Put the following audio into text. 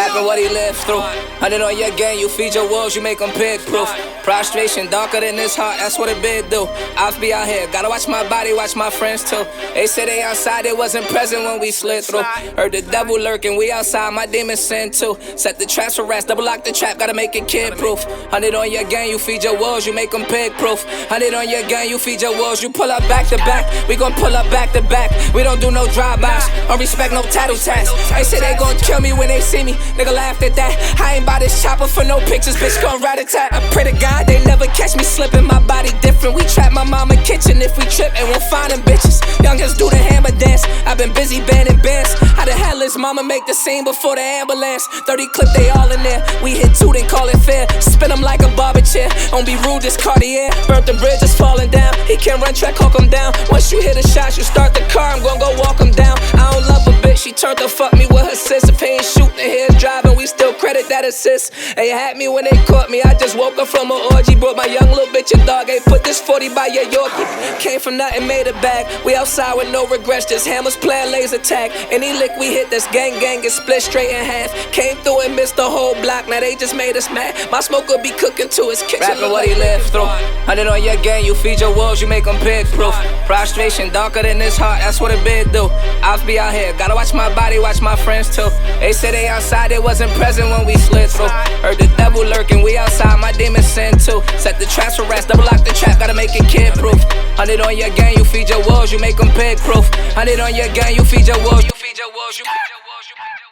Rapping what he lived through. 100 on your gang, you feed your wolves, you make them pig proof. Prostration darker than this heart, that's what a bid do. I'll be out here, gotta watch my body, watch my friends too. They say they outside, they wasn't present when we slid through. Heard the devil lurking, we outside, my demons sin too. Set the traps for rest, double lock the trap, gotta make it kid proof. 100 on your gang, you feed your wolves, you make them pig proof. 100 on your gang, you feed your wolves, you pull up back to back. We gon' pull up back to back, we don't do no drive-bys. Don't respect no tattoo tats. They say they gon' kill me when they see me, nigga laughed at that. I ain't buy this chopper for no pictures, bitch gon' rat-a-tat. I pray to God they never catch me slipping, my body different. We trap my mama kitchen, if we trip and we'll find them bitches. Youngest do the hammer dance, I've been busy banning bands. How the hell is mama make the scene before the ambulance? 30 clip, they all in there. We hit 2, then call it fair. Spin them like a barber chair. Don't be rude, this Cartier. Burnt the bridge is falling down. He can't run track, hawk him down. Once you hit a shot, you start the car, I'm gon' go walk him down. I don't love a bitch, she turned to fuck me with her sis. If he ain't shooting, here's driving, we still credit that assist. They had me when they caught me, I just woke up from an orgy. Brought my young little bitch a dog, hey, put this 40 by your Yorkie. Came from nothing, made it back. We outside with no regrets, just hammers playing laser tag. Any lick we hit, this gang get split straight in half. Came through and missed the whole block, now they just made us mad. My smoke will be cooking to his kitchen. Rapping what he lived through. 100 on your gang, you feed your wolves, you make them pig proof. Prostration darker than this heart, that's what a bid do. I'll be out here, gotta watch my body, watch my friends too. They say they outside, they wasn't present when we slid through. Heard the devil lurking, we outside, my demons sin too. Set the traps for rest, double lock the trap, gotta make it kid proof. 100 on your gang, you feed your wolves, you make them pig proof. 100 on your gang, you feed your wolves, you feed your wolves, you feed your wolves, you feed your wolves.